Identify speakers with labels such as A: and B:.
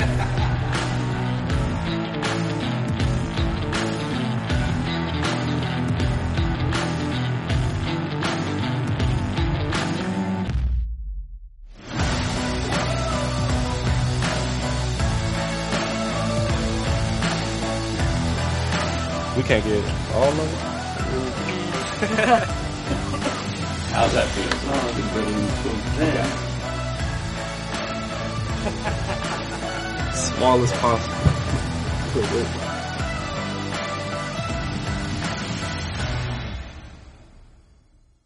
A: We can't get all of it.
B: How's that feel?
A: Small as possible.